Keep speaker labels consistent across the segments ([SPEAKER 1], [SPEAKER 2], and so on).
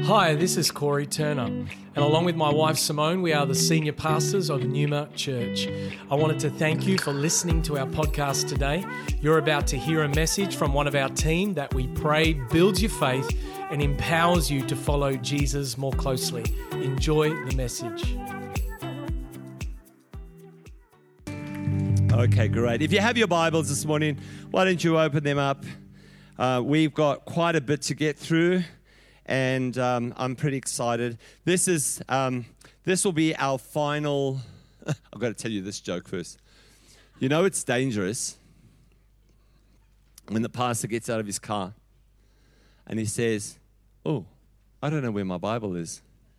[SPEAKER 1] Hi, this is Corey Turner, and along with my wife Simone, we are the senior pastors of Numa Church. I wanted to thank you for listening to our podcast today. You're about to hear a message from one of our team that we pray builds your faith and empowers you to follow Jesus more closely. Enjoy the message.
[SPEAKER 2] Okay, great. If you have your Bibles this morning, why don't you open them up? We've got quite a bit to get through, and I'm pretty excited. This will be our final. I've got to tell you this joke first. You know it's dangerous when the pastor gets out of his car and he says, "Oh, I don't know where my Bible is."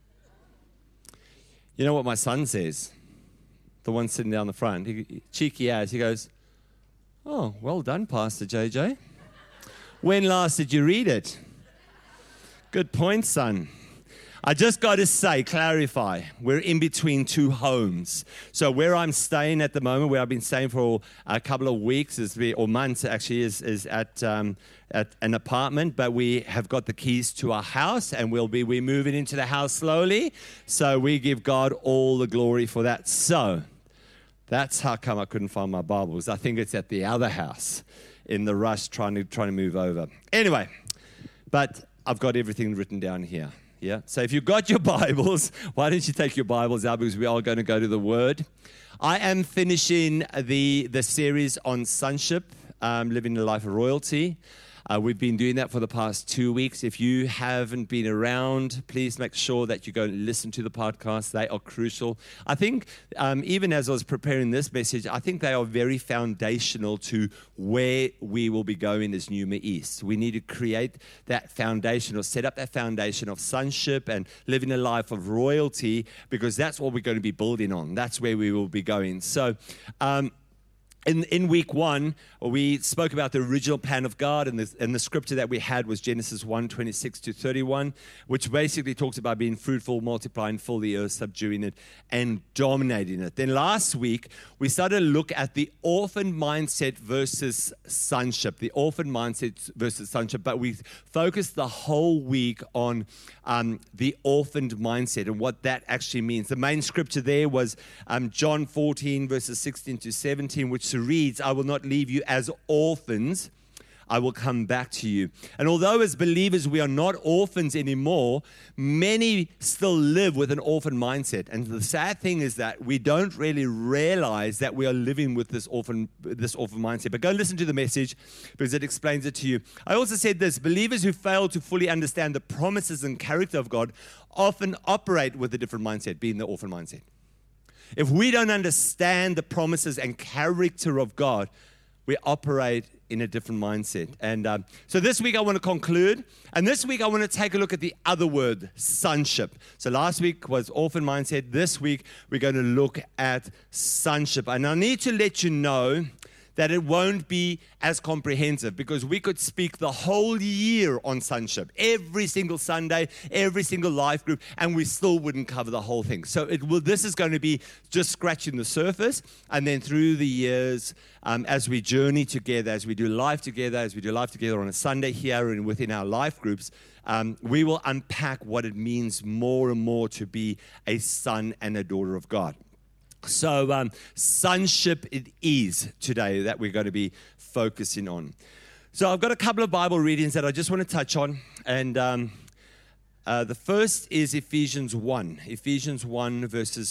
[SPEAKER 2] You know what my son says? The one sitting down the front, cheeky as, he goes, "Oh, well done, Pastor JJ. When last did you read it?" Good point, son. I just got to say, clarify, we're in between two homes. So where I'm staying at the moment, where I've been staying for a couple of weeks, or months actually, is at an apartment. But we have got the keys to our house, and we're moving into the house slowly. So we give God all the glory for that. So that's how come I couldn't find my Bibles. I think it's at the other house in the rush trying to move over. Anyway, but I've got everything written down here. Yeah. So if you've got your Bibles, why don't you take your Bibles out, because we are going to go to the Word. I am finishing the series on sonship, living a life of royalty. We've been doing that for the past 2 weeks. If you haven't been around, please make sure that you go and listen to the podcasts. They are crucial. I think even as I was preparing this message, I think they are very foundational to where we will be going as Numa East. We need to create that foundation, or set up that foundation of sonship and living a life of royalty, because that's what we're going to be building on. That's where we will be going. So, In week one, we spoke about the original plan of God, and the scripture that we had was Genesis 1:26-31, which basically talks about being fruitful, multiplying, fill the earth, subduing it, and dominating it. Then last week, we started to look at the orphan mindset versus sonship, but we focused the whole week on the orphaned mindset and what that actually means. The main scripture there was John 14, verses 16-17, which reads, "I will not leave you as orphans, I will come back to you." And although as believers we are not orphans anymore, many still live with an orphan mindset. And the sad thing is that we don't really realize that we are living with this orphan mindset. But go and listen to the message, because it explains it to you. I also said this: believers who fail to fully understand the promises and character of God often operate with a different mindset, being the orphan mindset. If we don't understand the promises and character of God, we operate in a different mindset. And so this week I want to conclude. And this week I want to take a look at the other word, sonship. So last week was orphan mindset. This week we're going to look at sonship. And I need to let you know that it won't be as comprehensive, because we could speak the whole year on sonship, every single Sunday, every single life group, and we still wouldn't cover the whole thing. So this is going to be just scratching the surface, and then through the years, as we journey together, as we do life together on a Sunday here and within our life groups, we will unpack what it means more and more to be a son and a daughter of God. So sonship it is today that we're going to be focusing on. So I've got a couple of Bible readings that I just want to touch on. And the first is Ephesians 1. Ephesians 1 verses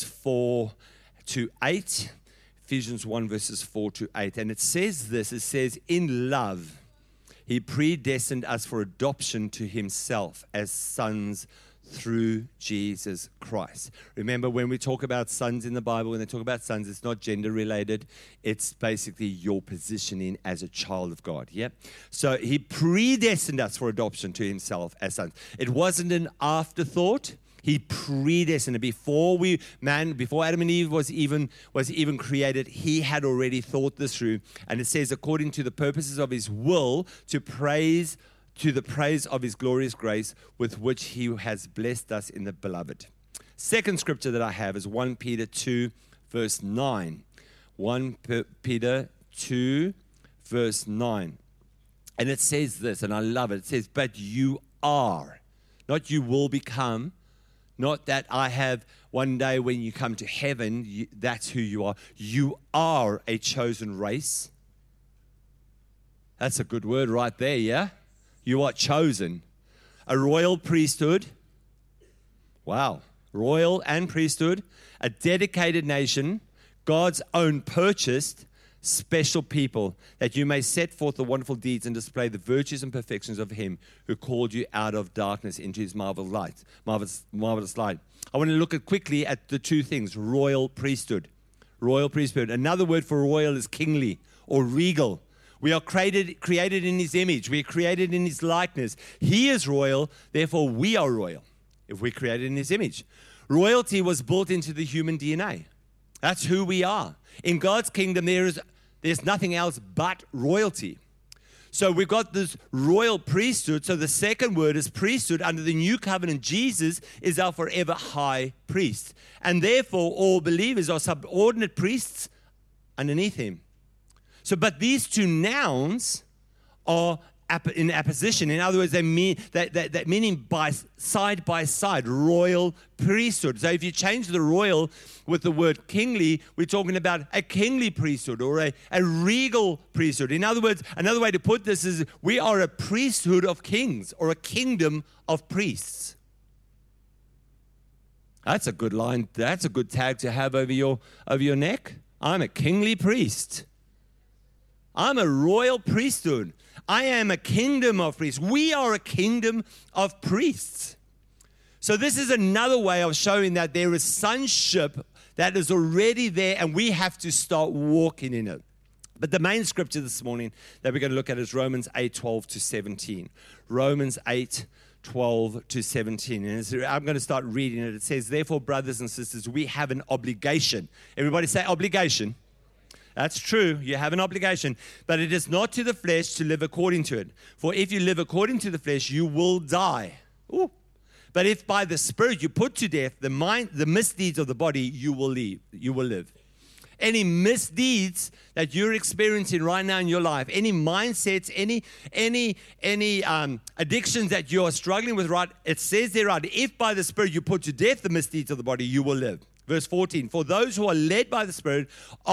[SPEAKER 2] 4-8. Ephesians 1 verses 4-8. And it says this, it says, "In love, he predestined us for adoption to himself as sons through Jesus Christ." Remember, when we talk about sons in the Bible, when they talk about sons, it's not gender related. It's basically your positioning as a child of God. Yeah. So he predestined us for adoption to himself as sons. It wasn't an afterthought. He predestined it. Before Adam and Eve was even created, he had already thought this through. And it says, according to the purposes of his will, to the praise of his glorious grace with which he has blessed us in the beloved. Second scripture that I have is 1 Peter 2, verse 9. 1 Peter 2, verse 9. And it says this, and I love it. It says, "But you are." Not you will become. Not that I have one day when you come to heaven, that's who you are. You are a chosen race. That's a good word right there, yeah? You are chosen. A royal priesthood. Wow. Royal and priesthood. A dedicated nation. God's own purchased special people, that you may set forth the wonderful deeds and display the virtues and perfections of him who called you out of darkness into his marvelous light. I want to look quickly at the two things, royal priesthood. Royal priesthood. Another word for royal is kingly or regal. We are created in his image. We are created in his likeness. He is royal, therefore we are royal if we're created in his image. Royalty was built into the human DNA. That's who we are. In God's kingdom, there's nothing else but royalty. So we've got this royal priesthood. So the second word is priesthood. Under the new covenant, Jesus is our forever high priest. And therefore, all believers are subordinate priests underneath him. So, but these two nouns are in apposition. In other words, they mean that meaning by side, royal priesthood. So if you change the royal with the word kingly, we're talking about a kingly priesthood or a regal priesthood. In other words, another way to put this is we are a priesthood of kings or a kingdom of priests. That's a good line. That's a good tag to have over your neck. I'm a kingly priest. I'm a royal priesthood. I am a kingdom of priests. We are a kingdom of priests. So this is another way of showing that there is sonship that is already there and we have to start walking in it. But the main scripture this morning that we're going to look at is Romans 8:12-17. Romans 8:12-17. And I'm going to start reading it. It says, therefore, brothers and sisters, we have an obligation. Everybody say obligation. That's true. You have an obligation. But it is not to the flesh to live according to it. For if you live according to the flesh, you will die. Ooh. But if by the Spirit you put to death the misdeeds of the body, you will live. Any misdeeds that you're experiencing right now in your life, any mindsets, any addictions that you are struggling with, right? It says there, right? If by the Spirit you put to death the misdeeds of the body, you will live. Verse 14. For those who are led by the Spirit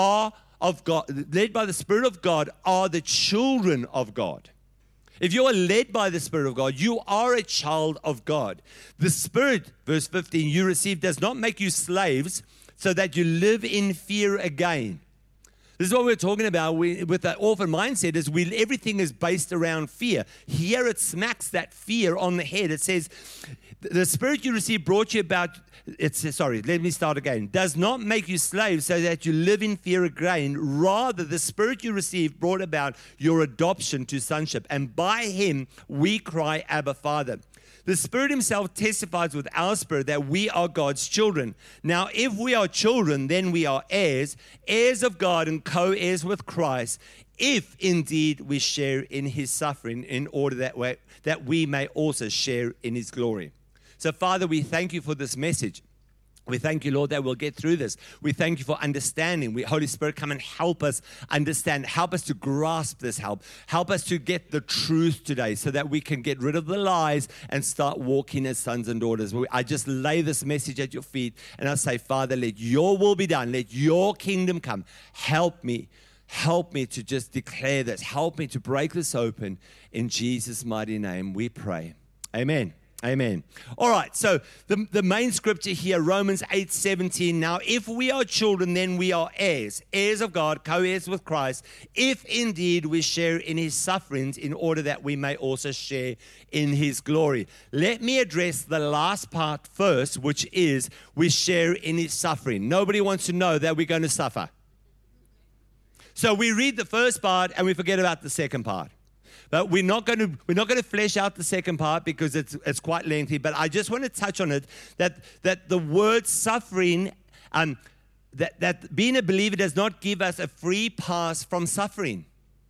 [SPEAKER 2] of God, led by the Spirit of God, are the children of God. If you are led by the Spirit of God, you are a child of God. The Spirit, verse 15, you receive does not make you slaves so that you live in fear again. This is what we're talking about with that orphan mindset is everything is based around fear. Here it smacks that fear on the head. It says, the Spirit you received brought you about, let me start again. Does not make you slaves so that you live in fear again. Rather, the Spirit you received brought about your adoption to sonship. And by him, we cry, Abba, Father. The Spirit himself testifies with our spirit that we are God's children. Now, if we are children, then we are heirs, heirs of God and co-heirs with Christ, if indeed we share in his suffering, in order that we may also share in his glory. So, Father, we thank you for this message. We thank you, Lord, that we'll get through this. We thank you for understanding. Holy Spirit, come and help us understand. Help us to grasp this help. Help us to get the truth today so that we can get rid of the lies and start walking as sons and daughters. I just lay this message at your feet and I say, Father, let your will be done. Let your kingdom come. Help me. Help me to just declare this. Help me to break this open. In Jesus' mighty name we pray. Amen. Amen. All right, so the main scripture here, Romans 8:17. Now, if we are children, then we are heirs, heirs of God, co-heirs with Christ, if indeed we share in his sufferings, in order that we may also share in his glory. Let me address the last part first, which is we share in his suffering. Nobody wants to know that we're going to suffer. So we read the first part and we forget about the second part. But we're not going to flesh out the second part because it's quite lengthy. But I just want to touch on it that the word suffering, that being a believer does not give us a free pass from suffering.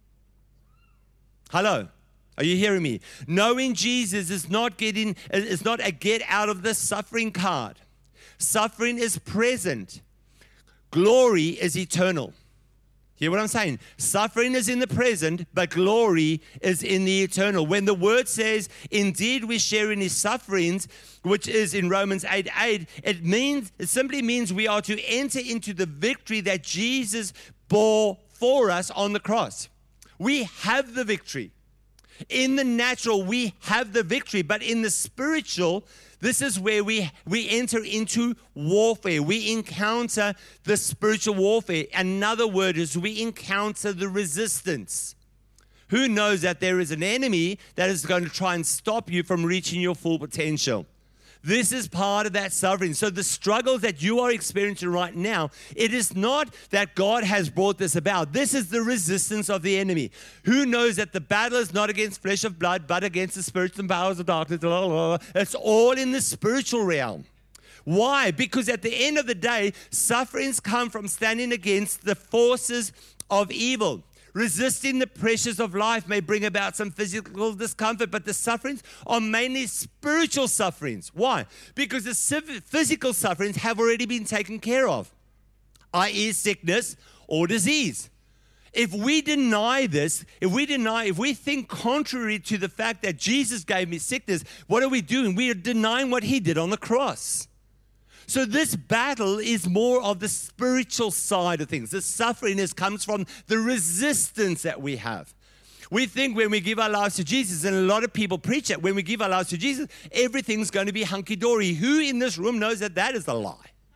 [SPEAKER 2] Hello, are you hearing me? Knowing Jesus is not a get out of the suffering card. Suffering is present. Glory is eternal. Hear what I'm saying? Suffering is in the present, but glory is in the eternal. When the word says, indeed we share in his sufferings, which is in Romans 8:8, it simply means we are to enter into the victory that Jesus bore for us on the cross. We have the victory. In the natural, we have the victory, but in the spiritual, this is where we enter into warfare. We encounter the spiritual warfare. Another word is we encounter the resistance. Who knows that there is an enemy that is going to try and stop you from reaching your full potential? This is part of that suffering. So the struggles that you are experiencing right now, it is not that God has brought this about. This is the resistance of the enemy. Who knows that the battle is not against flesh of blood, but against the spirits and powers of darkness. It's all in the spiritual realm. Why? Because at the end of the day, sufferings come from standing against the forces of evil. Resisting the pressures of life may bring about some physical discomfort, but the sufferings are mainly spiritual sufferings. Why? Because the physical sufferings have already been taken care of, i.e. sickness or disease. If we deny this, if we think contrary to the fact that Jesus gave me sickness, what are we doing? We are denying what he did on the cross. So this battle is more of the spiritual side of things. The suffering comes from the resistance that we have. We think when we give our lives to Jesus, and a lot of people preach it, when we give our lives to Jesus, everything's going to be hunky-dory. Who in this room knows that that is a lie?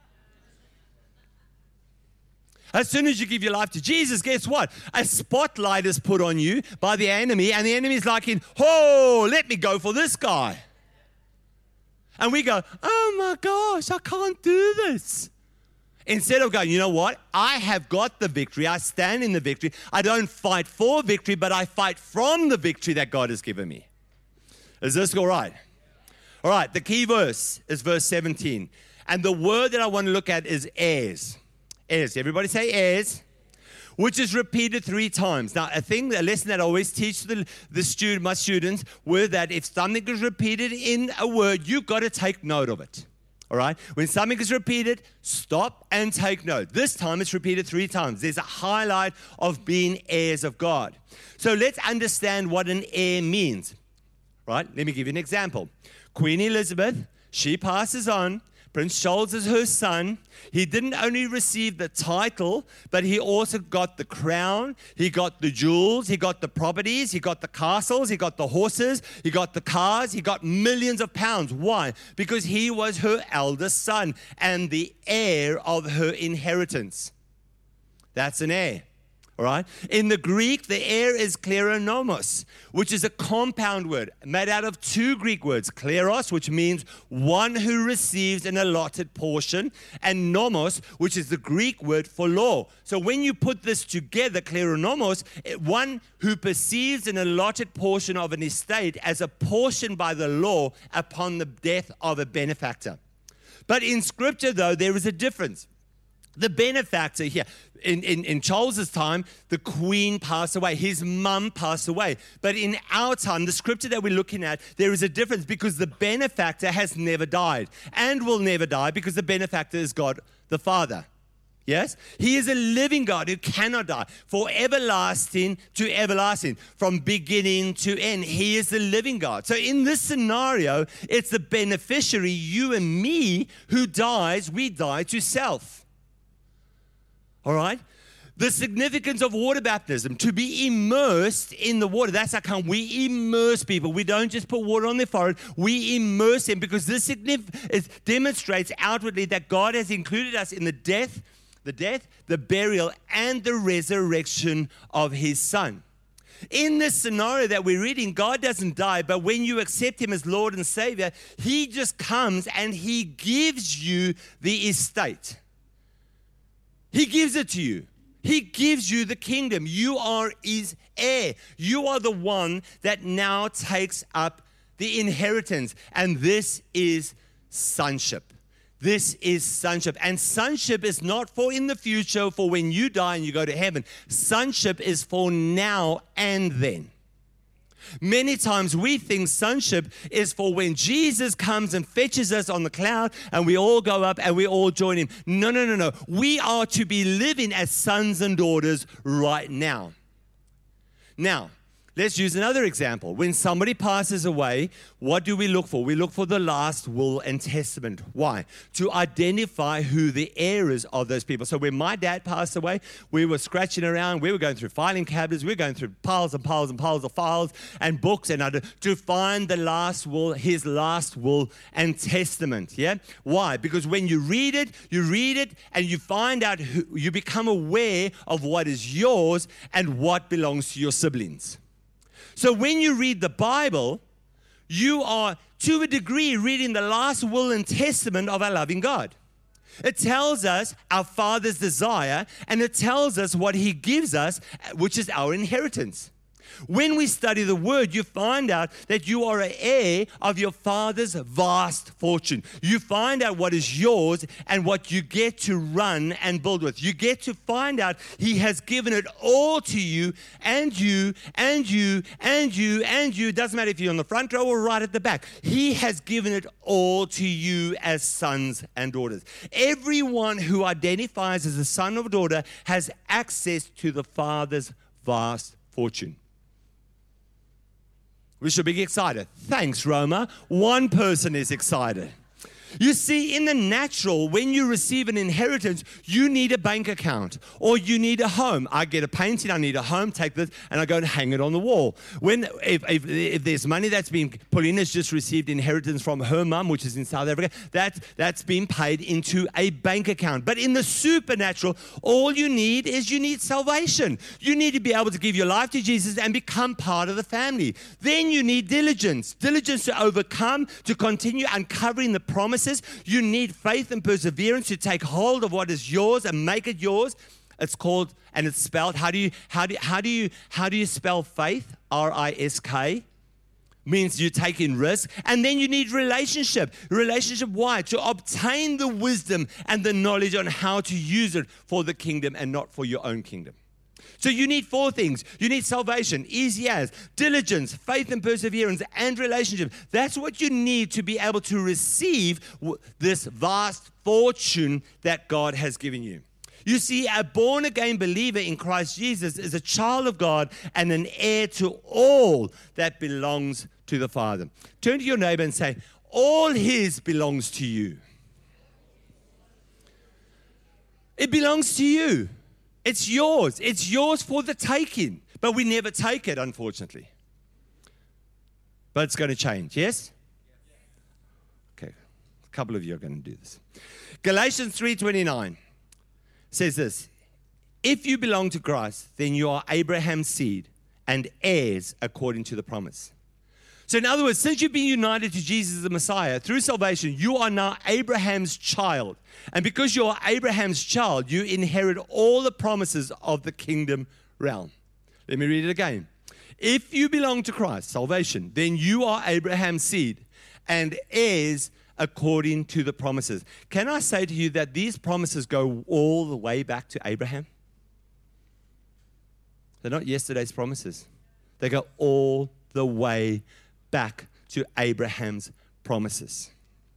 [SPEAKER 2] As soon as you give your life to Jesus, guess what? A spotlight is put on you by the enemy, and the enemy's like, let me go for this guy. And we go, oh my gosh, I can't do this. Instead of going, you know what? I have got the victory. I stand in the victory. I don't fight for victory, but I fight from the victory that God has given me. Is this all right? All right, the key verse is verse 17. And the word that I want to look at is heirs. Heirs. Everybody say heirs. Which is repeated 3 times. Now, a lesson that I always teach my students were that if something is repeated in a word, you've got to take note of it. All right? When something is repeated, stop and take note. This time it's repeated 3 times. There's a highlight of being heirs of God. So let's understand what an heir means. Right? Let me give you an example. Queen Elizabeth, she passes on. Prince Charles is her son. He didn't only receive the title, but he also got the crown, he got the jewels, he got the properties, he got the castles, he got the horses, he got the cars, he got millions of pounds. Why? Because he was her eldest son and the heir of her inheritance. That's an heir. All right. In the Greek, the heir is kleronomos, which is a compound word made out of 2 Greek words. Kleros, which means one who receives an allotted portion, and nomos, which is the Greek word for law. So when you put this together, kleronomos, one who perceives an allotted portion of an estate as a portion by the law upon the death of a benefactor. But in Scripture, though, there is a difference. The benefactor here, in Charles's time, the queen passed away. His mum passed away. But in our time, the scripture that we're looking at, there is a difference because the benefactor has never died and will never die because the benefactor is God the Father. Yes? He is a living God who cannot die. For everlasting to everlasting. From beginning to end. He is the living God. So in this scenario, it's the beneficiary, you and me, who dies. We die to self. All right? The significance of water baptism, to be immersed in the water. That's how come we immerse people. We don't just put water on their forehead. We immerse them because this demonstrates outwardly that God has included us in the death, the burial, and the resurrection of his Son. In this scenario that we're reading, God doesn't die, but when you accept him as Lord and Savior, he just comes and he gives you the estate. He gives it to you. He gives you the kingdom. You are his heir. You are the one that now takes up the inheritance. And this is sonship. This is sonship. And sonship is not for in the future, for when you die and you go to heaven. Sonship is for now and then. Many times we think sonship is for when Jesus comes and fetches us on the cloud and we all go up and we all join him. No, no, no, no. We are to be living as sons and daughters right now. Now, let's use another example. When somebody passes away, what do we look for? We look for the last will and testament. Why? To identify who the heir is of those people. So when my dad passed away, we were scratching around. We were going through filing cabinets. We were going through piles and piles and piles of files and books to find the last will, his last will and testament. Yeah? Why? Because when you read it and you find out you become aware of what is yours and what belongs to your siblings. So when you read the Bible, you are, to a degree, reading the last will and testament of our loving God. It tells us our Father's desire, and it tells us what He gives us, which is our inheritance. When we study the Word, you find out that you are an heir of your Father's vast fortune. You find out what is yours and what you get to run and build with. You get to find out He has given it all to you and you and you and you and you. It doesn't matter if you're on the front row or right at the back. He has given it all to you as sons and daughters. Everyone who identifies as a son or daughter has access to the Father's vast fortune. We should be excited. Thanks, Roma. One person is excited. You see, in the natural, when you receive an inheritance, you need a bank account or you need a home. I get a painting, I need a home, take this, and I go and hang it on the wall. If there's money that's been, Paulina's just received inheritance from her mum, which is in South Africa, that's been paid into a bank account. But in the supernatural, all you need is salvation. You need to be able to give your life to Jesus and become part of the family. Then you need diligence to overcome, to continue uncovering the promises. You need faith and perseverance to take hold of what is yours and make it yours. It's called, and it's spelled. How do you spell faith? R-I-S-K. Means you're taking risk. And then you need relationship. Relationship, why? To obtain the wisdom and the knowledge on how to use it for the kingdom and not for your own kingdom. So you need 4 things. You need salvation, easy as, diligence, faith and perseverance, and relationship. That's what you need to be able to receive this vast fortune that God has given you. You see, a born-again believer in Christ Jesus is a child of God and an heir to all that belongs to the Father. Turn to your neighbor and say, all His belongs to you. It belongs to you. It's yours. It's yours for the taking. But we never take it, unfortunately. But it's going to change, yes? Okay. A couple of you are going to do this. Galatians 3:29 says this. If you belong to Christ, then you are Abraham's seed and heirs according to the promise. So in other words, since you've been united to Jesus the Messiah, through salvation, you are now Abraham's child. And because you are Abraham's child, you inherit all the promises of the kingdom realm. Let me read it again. If you belong to Christ, salvation, then you are Abraham's seed and heirs according to the promises. Can I say to you that these promises go all the way back to Abraham? They're not yesterday's promises. They go all the way back to Abraham's promises.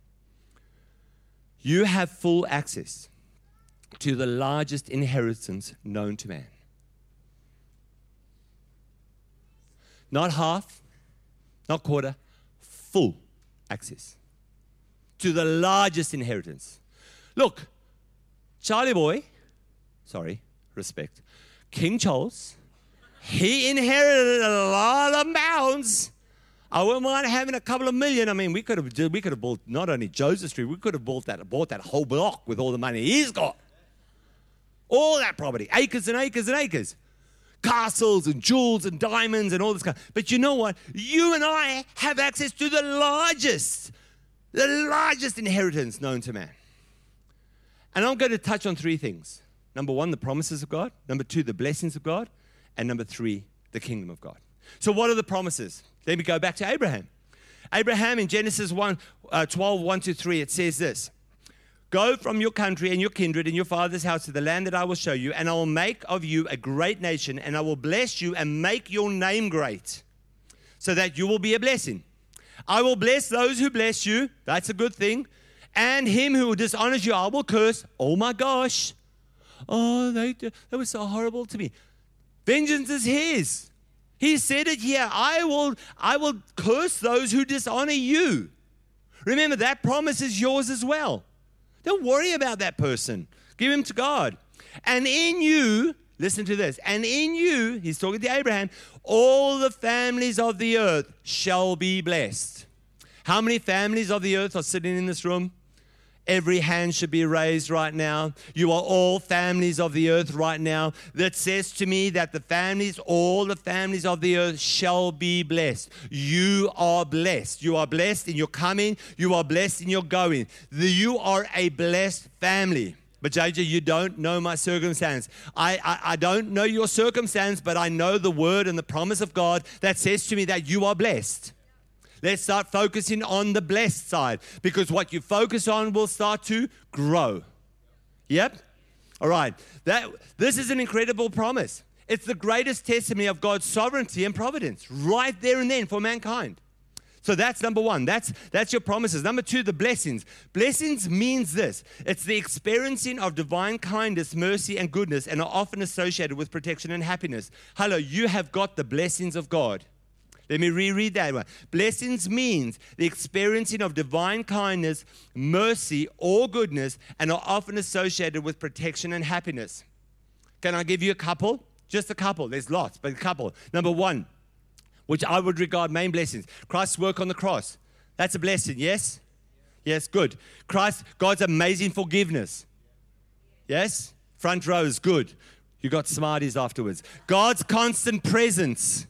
[SPEAKER 2] You have full access to the largest inheritance known to man. Not half, not quarter, full access to the largest inheritance. Look, Charlie boy, King Charles, he inherited a lot of mounds. I wouldn't mind having a couple of million. I mean, we could have bought not only Joseph Street, we could have bought that whole block with all the money he's got. All that property, acres and acres and acres. Castles and jewels and diamonds and all this kind. But you know what? You and I have access to the largest inheritance known to man. And I'm going to touch on 3 things. Number 1, the promises of God. Number 2, the blessings of God. And number 3, the kingdom of God. So what are the promises? Let me go back to Abraham. Abraham in Genesis 12, 1-3, it says this. Go from your country and your kindred and your father's house to the land that I will show you, and I will make of you a great nation, and I will bless you and make your name great, so that you will be a blessing. I will bless those who bless you. That's a good thing. And him who dishonors you, I will curse. Oh my gosh. Oh, that was so horrible to me. Vengeance is his. He said it here. I will curse those who dishonor you. Remember, that promise is yours as well. Don't worry about that person. Give him to God. And in you, listen to this, and in you, he's talking to Abraham, all the families of the earth shall be blessed. How many families of the earth are sitting in this room? Every hand should be raised right now. You are all families of the earth right now. That says to me that all the families of the earth shall be blessed. You are blessed. You are blessed in your coming. You are blessed in your going. You are a blessed family. But JJ, you don't know my circumstance. I don't know your circumstance, but I know the word and the promise of God that says to me that you are blessed. Let's start focusing on the blessed side, because what you focus on will start to grow. Yep? All right. This is an incredible promise. It's the greatest testimony of God's sovereignty and providence right there and then for mankind. So that's number one. That's your promises. Number two, the blessings. Blessings means this. It's the experiencing of divine kindness, mercy, and goodness, and are often associated with protection and happiness. Hello, you have got the blessings of God. Let me reread that one. Blessings means the experiencing of divine kindness, mercy, or goodness, and are often associated with protection and happiness. Can I give you a couple? Just a couple. There's lots, but a couple. Number one, which I would regard main blessings. Christ's work on the cross. That's a blessing, yes? Yes, good. God's amazing forgiveness. Yes? Front row is good. You got smarties afterwards. God's constant presence.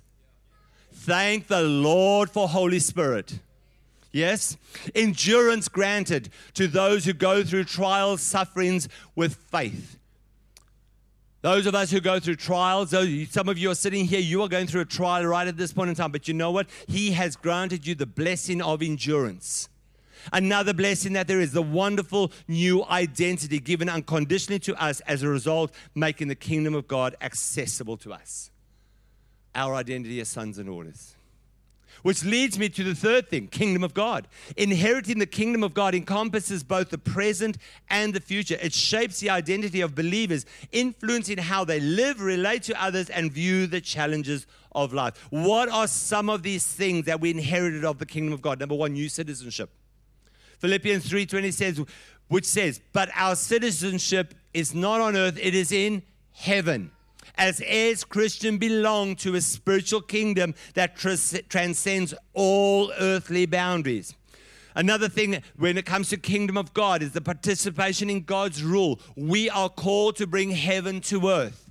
[SPEAKER 2] Thank the Lord for Holy Spirit. Yes? Endurance granted to those who go through trials, sufferings with faith. Those of us who go through trials, some of you are sitting here, you are going through a trial right at this point in time. But you know what? He has granted you the blessing of endurance. Another blessing that there is, the wonderful new identity given unconditionally to us as a result, making the kingdom of God accessible to us. Our identity as sons and daughters. Which leads me to the third thing, kingdom of God. Inheriting the kingdom of God encompasses both the present and the future. It shapes the identity of believers, influencing how they live, relate to others, and view the challenges of life. What are some of these things that we inherited of the kingdom of God? Number one, new citizenship. Philippians 3:20 says, but our citizenship is not on earth, it is in heaven. As heirs, Christians belong to a spiritual kingdom that transcends all earthly boundaries. Another thing when it comes to kingdom of God is the participation in God's rule. We are called to bring heaven to earth.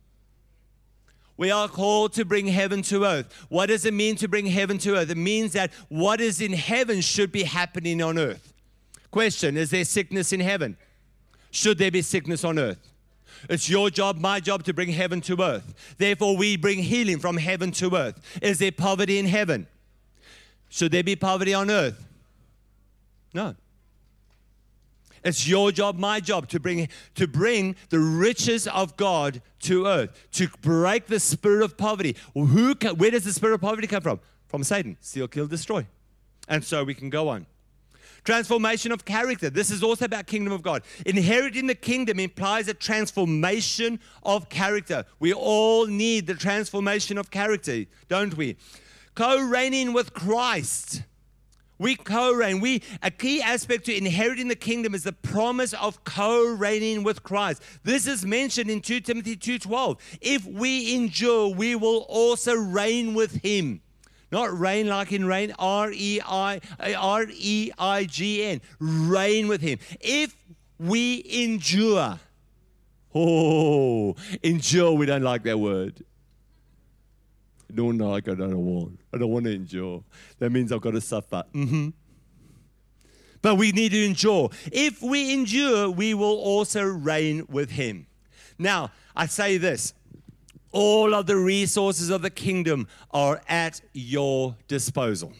[SPEAKER 2] We are called to bring heaven to earth. What does it mean to bring heaven to earth? It means that what is in heaven should be happening on earth. Question, is there sickness in heaven? Should there be sickness on earth? It's your job, my job, to bring heaven to earth. Therefore, we bring healing from heaven to earth. Is there poverty in heaven? Should there be poverty on earth? No. It's your job, my job, to bring the riches of God to earth, to break the spirit of poverty. Where does the spirit of poverty come from? From Satan. Steal, kill, destroy. And so we can go on. Transformation of character. This is also about kingdom of God. Inheriting the kingdom implies a transformation of character. We all need the transformation of character, don't we? Co-reigning with Christ. We co-reign. A key aspect to inheriting the kingdom is the promise of co-reigning with Christ. This is mentioned in 2 Timothy 2:12. If we endure, we will also reign with him. Not reign like in rain, R-E-I-G-N. Reign with him. If we endure. Endure, we don't like that word. No, I don't want to endure. That means I've got to suffer. But we need to endure. If we endure, we will also reign with him. Now, I say this. All of the resources of the kingdom are at your disposal.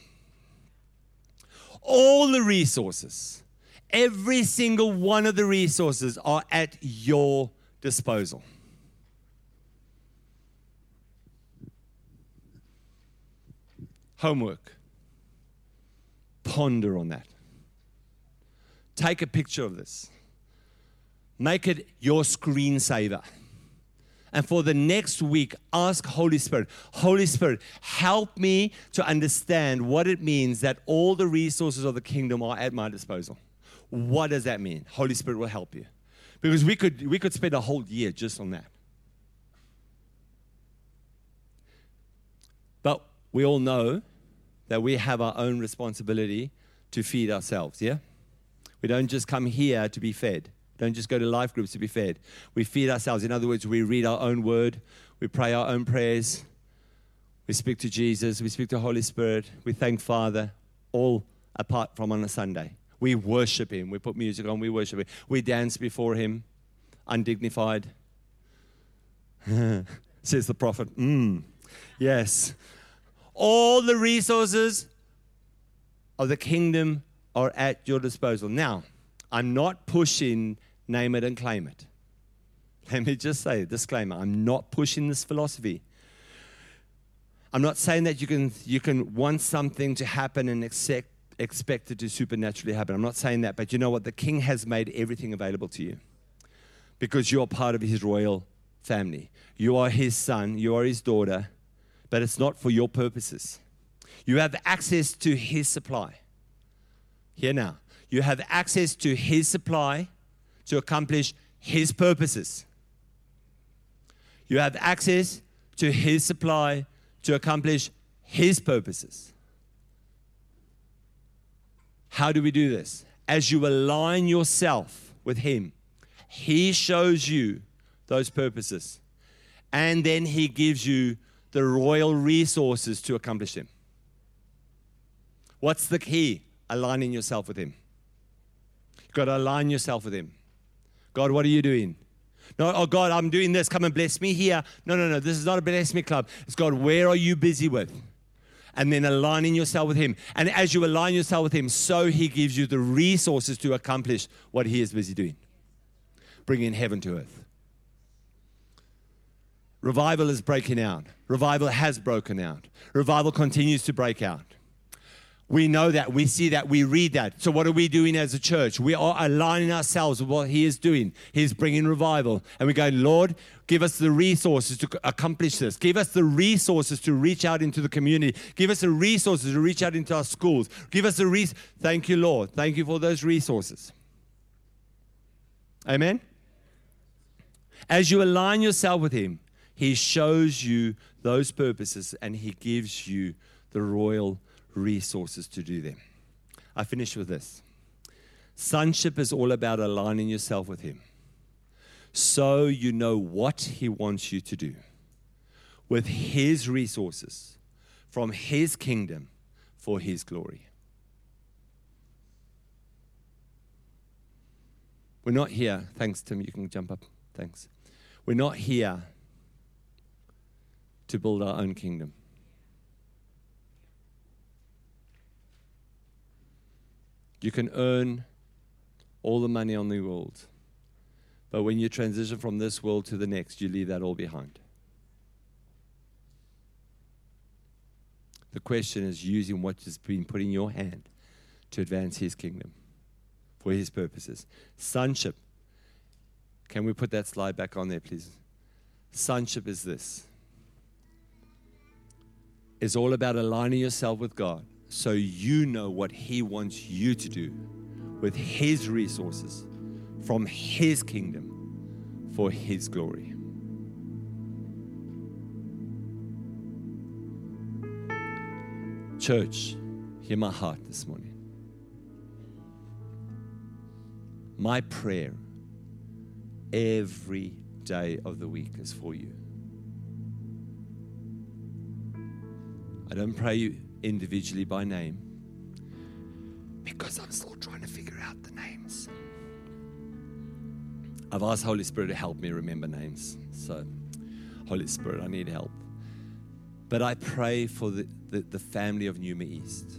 [SPEAKER 2] All the resources, every single one of the resources are at your disposal. Homework. Ponder on that. Take a picture of this. Make it your screensaver. And for the next week, ask Holy Spirit, help me to understand what it means that all the resources of the kingdom are at my disposal. What does that mean? Holy Spirit will help you. Because we could spend a whole year just on that. But we all know that we have our own responsibility to feed ourselves, yeah? We don't just come here to be fed. Don't just go to life groups to be fed. We feed ourselves. In other words, we read our own word. We pray our own prayers. We speak to Jesus. We speak to Holy Spirit. We thank Father, all apart from on a Sunday. We worship Him. We put music on. We worship Him. We dance before Him, undignified. Says the prophet. Yes. All the resources of the kingdom are at your disposal. Now, I'm not pushing name it and claim it. Let me just say, disclaimer, I'm not pushing this philosophy. I'm not saying that you can want something to happen and expect it to supernaturally happen. I'm not saying that, but you know what? The King has made everything available to you because you're part of His royal family. You are His son, you are His daughter, but it's not for your purposes. You have access to His supply. Here now. You have access to His supply to accomplish His purposes. You have access to His supply to accomplish His purposes. How do we do this? As you align yourself with Him, He shows you those purposes. And then He gives you the royal resources to accomplish them. What's the key? Aligning yourself with Him. You've got to align yourself with Him. God, what are you doing? No, oh God, I'm doing this. Come and bless me here. No. This is not a bless me club. It's God, where are you busy with? And then aligning yourself with Him. And as you align yourself with Him, so He gives you the resources to accomplish what He is busy doing. Bringing heaven to earth. Revival is breaking out. Revival has broken out. Revival continues to break out. We know that, we see that, we read that. So what are we doing as a church? We are aligning ourselves with what He is doing. He's bringing revival. And we go, Lord, give us the resources to accomplish this. Give us the resources to reach out into the community. Give us the resources to reach out into our schools. Give us the Thank you, Lord. Thank you for those resources. Amen? As you align yourself with Him, He shows you those purposes and He gives you the royal resources to do them. I finish with this. Sonship is all about aligning yourself with Him so you know what He wants you to do with His resources from His kingdom for His glory. We're not here. Thanks, Tim. You can jump up. Thanks. We're not here to build our own kingdom. You can earn all the money on the world, but when you transition from this world to the next, you leave that all behind. The question is using what has been put in your hand to advance His kingdom for His purposes. Sonship. Can we put that slide back on there, please? Sonship is this. It's all about aligning yourself with God so you know what He wants you to do with His resources from His kingdom for His glory. Church, hear my heart this morning. My prayer every day of the week is for you. I don't pray you individually by name because I'm still trying to figure out the names. I've asked Holy Spirit to help me remember names. So, Holy Spirit, I need help. But I pray for the family of Numa East.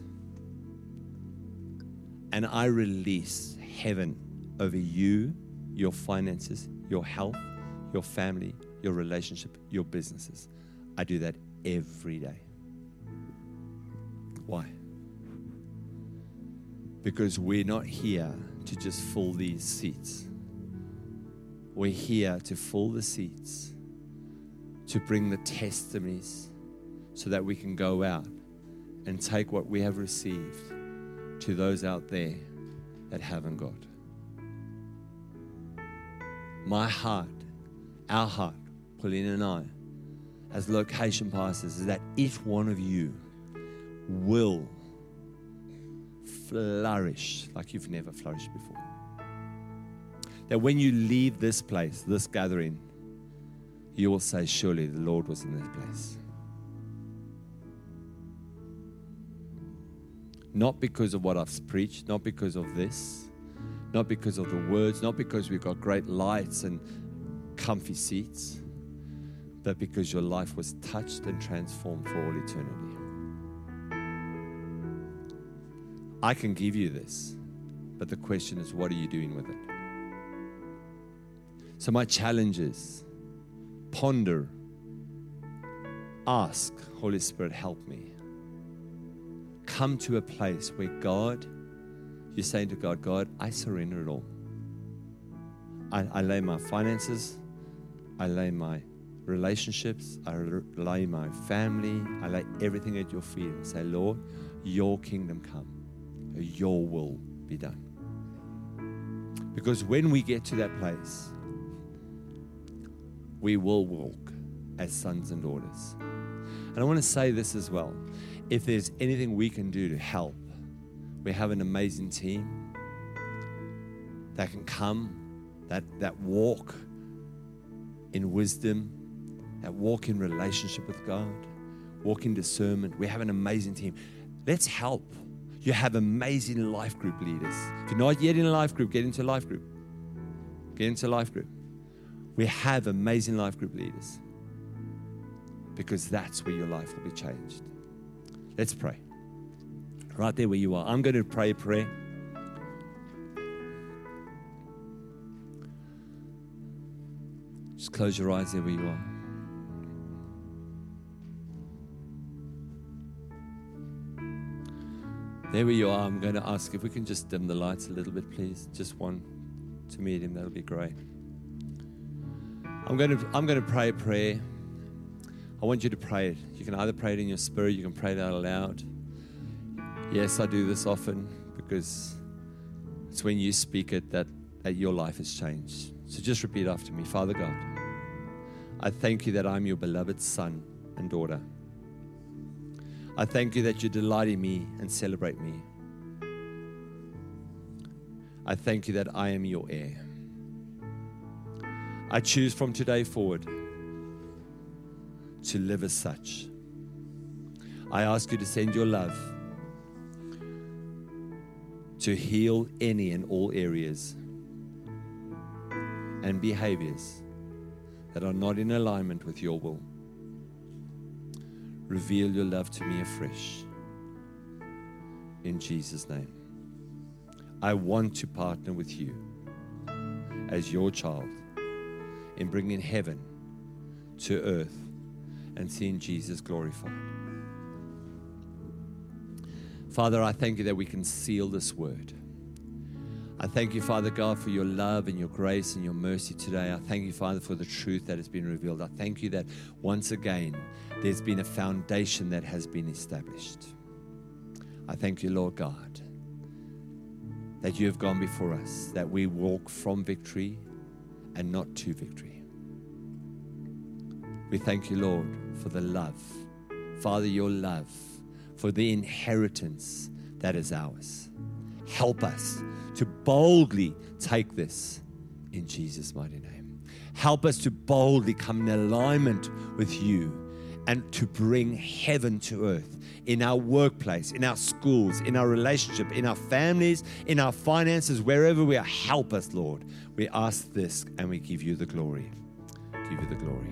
[SPEAKER 2] And I release heaven over you, your finances, your health, your family, your relationship, your businesses. I do that every day. Why? Because we're not here to just fill these seats. We're here to fill the seats, to bring the testimonies so that we can go out and take what we have received to those out there that haven't got. My heart, our heart, Pauline and I, as location pastors, is that each one of you will flourish like you've never flourished before. That when you leave this place, this gathering, you will say, surely the Lord was in this place. Not because of what I've preached, not because of this, not because of the words, not because we've got great lights and comfy seats, but because your life was touched and transformed for all eternity. I can give you this, but the question is, what are you doing with it? So my challenge is, ponder, ask, Holy Spirit, help me. Come to a place where God, you're saying to God, God, I surrender it all. I lay my finances, I lay my relationships, I lay my family, I lay everything at your feet and say, Lord, your kingdom come, your will be done. Because when we get to that place, we will walk as sons and daughters. And I want to say this as well. If there's anything we can do to help, we have an amazing team that can come, that walk in wisdom, that walk in relationship with God, walk in discernment. We have an amazing team. Let's help. You have amazing life group leaders. If you're not yet in a life group, get into a life group. Get into a life group. We have amazing life group leaders because that's where your life will be changed. Let's pray. Right there where you are. I'm going to pray a prayer. Just close your eyes there where you are. There where you are, I'm going to ask if we can just dim the lights a little bit, please. Just one to meet him. That'll be great. I'm going to pray a prayer. I want you to pray it. You can either pray it in your spirit, you can pray it out loud. Yes, I do this often because it's when you speak it that your life has changed. So just repeat after me. Father God, I thank you that I'm your beloved son and daughter. I thank you that you delight in me and celebrate me. I thank you that I am your heir. I choose from today forward to live as such. I ask you to send your love to heal any and all areas and behaviors that are not in alignment with your will. Reveal your love to me afresh. In Jesus' name. I want to partner with you as your child in bringing heaven to earth and seeing Jesus glorified. Father, I thank you that we can seal this word. I thank you, Father God, for your love and your grace and your mercy today. I thank you, Father, for the truth that has been revealed. I thank you that once again, there's been a foundation that has been established. I thank you, Lord God, that you have gone before us, that we walk from victory and not to victory. We thank you, Lord, for the love. Father, your love, for the inheritance that is ours. Help us to boldly take this in Jesus' mighty name. Help us to boldly come in alignment with you and to bring heaven to earth in our workplace, in our schools, in our relationship, in our families, in our finances, wherever we are. Help us, Lord. We ask this and we give you the glory. Give you the glory.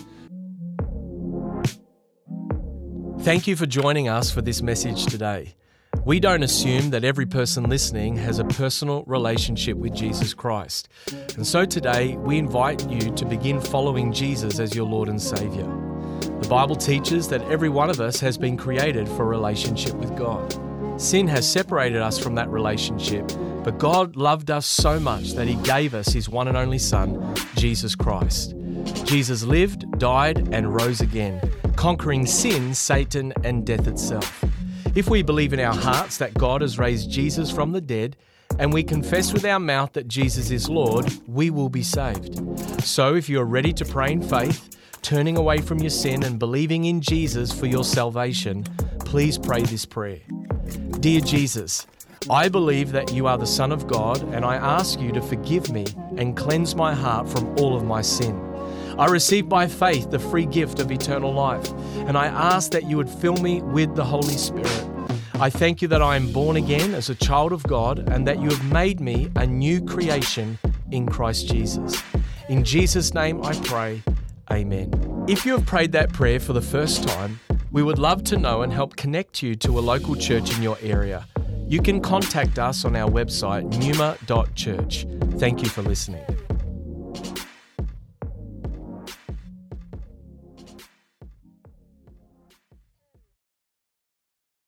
[SPEAKER 1] Thank you for joining us for this message today. We don't assume that every person listening has a personal relationship with Jesus Christ. And so today, we invite you to begin following Jesus as your Lord and Savior. The Bible teaches that every one of us has been created for a relationship with God. Sin has separated us from that relationship, but God loved us so much that He gave us His one and only Son, Jesus Christ. Jesus lived, died, and rose again, conquering sin, Satan, and death itself. If we believe in our hearts that God has raised Jesus from the dead, and we confess with our mouth that Jesus is Lord, we will be saved. So if you are ready to pray in faith, turning away from your sin and believing in Jesus for your salvation, please pray this prayer. Dear Jesus, I believe that you are the Son of God, and I ask you to forgive me and cleanse my heart from all of my sin. I receive by faith the free gift of eternal life, and I ask that you would fill me with the Holy Spirit. I thank you that I am born again as a child of God and that you have made me a new creation in Christ Jesus. In Jesus' name I pray, amen. If you have prayed that prayer for the first time, we would love to know and help connect you to a local church in your area. You can contact us on our website, numa.church. Thank you for listening.